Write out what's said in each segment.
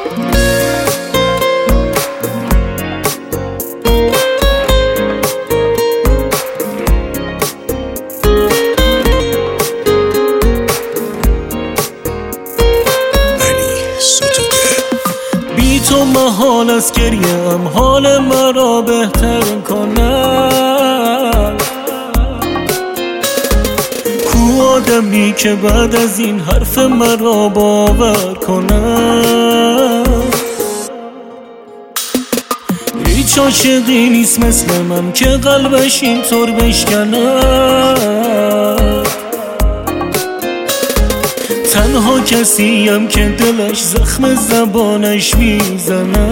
تو محال از گریم حال مرا بهتر کنم. کو آدمی که بعد از این حرف مرا باور کنم؟ هیچ عاشقی نیست مثل من که قلبش اینطور بشکنم. تنها کسیم که دلش زخم زبانش میزنه.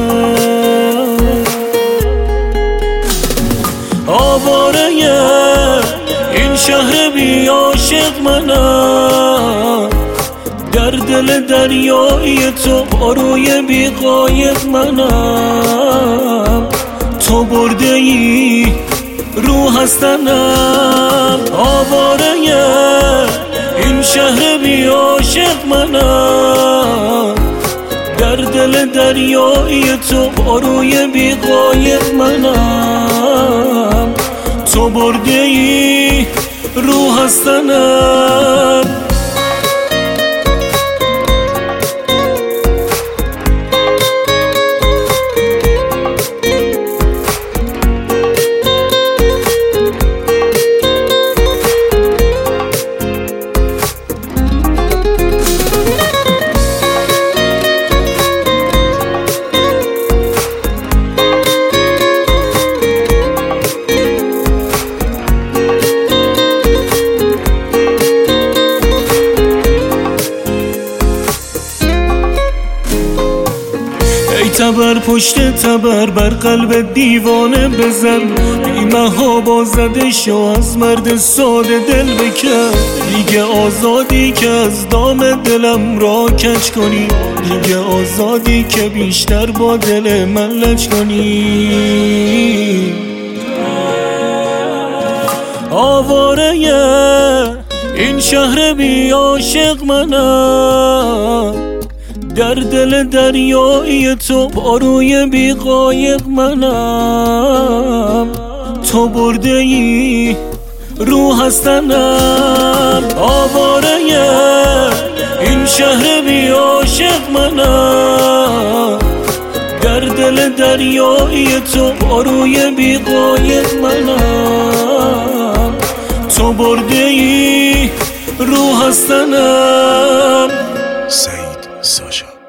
آواره این شهر بی عاشق منم، در دل دریای تو پاروی بی قایق منم. تو برده ای روح هستنم. آواره این شهر بی عاشق منم، در دل دریای تو پاروی بی قایق منم. تو برده ای روح هستنم. تبر پشت تبر بر قلب دیوانه بزن. بیمها با زده شو از مرد ساده دل بکن. دیگه آزادی که از دام دلم را کج کنی، دیگه آزادی که بیشتر با دل من لج کنی. آواره این شهر بی عاشق منم، در دل دریای تو پاروی بی قایق منم. تو برده ای روح هستنم. آواره این شهر بی عاشق منم، در دل دریای تو پاروی بی قایق منم. تو برده ای روح هستنم. سعید ساشا.